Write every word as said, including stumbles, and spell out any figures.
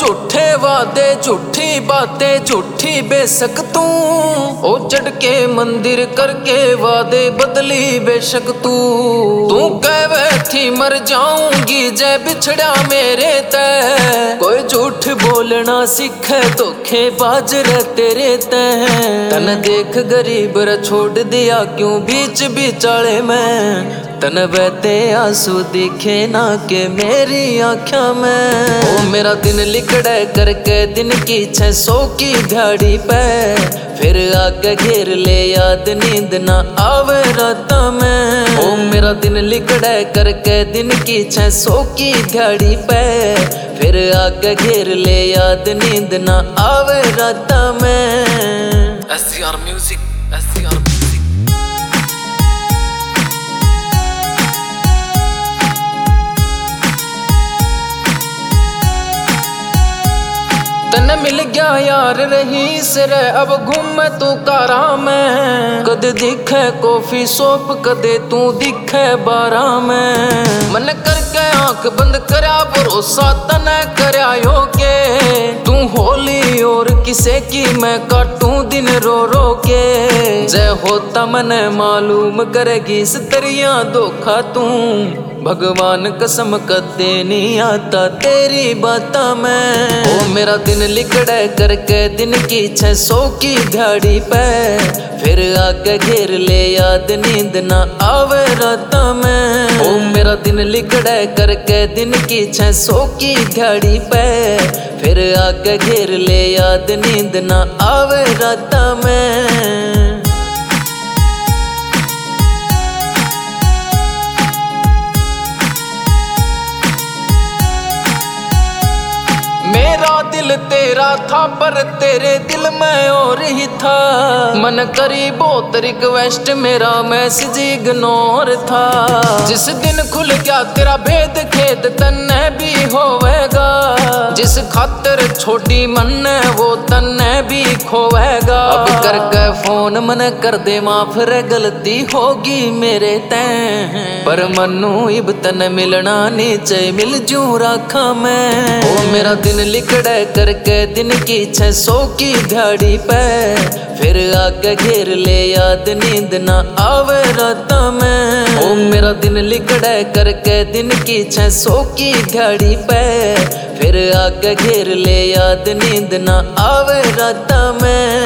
झूठे वादे झूठी बातें झूठी बेशक तू, ओ चढ़ मंदिर करके वादे बदली बेशक तू। तू कहवे थी मर जाऊंगी जय बिछड़ा मेरे तय, कोई झूठ बोलना सीखे धोखे बाज रे तेरे तय। तन देख गरीब रे छोड़ दिया क्यों बीच बिचाले में, तन बहते आंसू दिखे ना के मेरी आँखों में। ओ मेरा दिन लिकड़े करके दिन की छह सौ की दिहाड़ी पे, फिर आके घेर ले याद नींद ना आवे रात में। ओ मेरा दिन लिकड़े करके दिन की छह सौ की दिहाड़ी पे, फिर आके घेर ले याद नींद ना आवे रात में। S C R music, S C R music. तने मिल गया यार रही सिर अब घूम तू कारा में, कद दिखे कॉफी शॉप कदे तू दिखे बारा में। मन करके आंख बंद करया भरोसा तने करया यो के, तू होली और किसे की मैं काटूं दिन रो रो के। जय होता मने मालूम करेगी इस दरिया धोखा तू, भगवान कसम कदे नहीं आता तेरी बाता में। ओ मेरा दिन लिकड़े करके दिन की छह सौ की दिहाड़ी पे, फिर आके घेर ले याद नींद ना आवे रात में। ओ मेरा दिन लिकड़े करके दिन की छह सौ की दिहाड़ी पे, फिर आके घेर ले याद नींद ना आवे रात में। मेरा दिल तेरा था पर तेरे दिल में और ही था, मन करी बहुत रिक्वेस्ट मेरा मैसेज इग्नोर था। जिस दिन खुल गया तेरा भेद खेद तन्ने भी होवेगा, जिस खातर छोटी मन वो तन्ने भी खोवेगा। अब करके फोन मन कर दे माफ रे गलती होगी मेरे तैं, पर मनु इब तन मिलना नीचे मिल जू राखा मैं। ओ मेरा दिन लिकड़े करके दिन की छह सौ की दिहाड़ी पे, फिर आके घेर ले याद नींद ना आवे रात में। ओ मेरा दिन लिकड़े करके दिन की छह सौ की दिहाड़ी पे, फिर आके घेर ले याद नींद ना आवे रात में।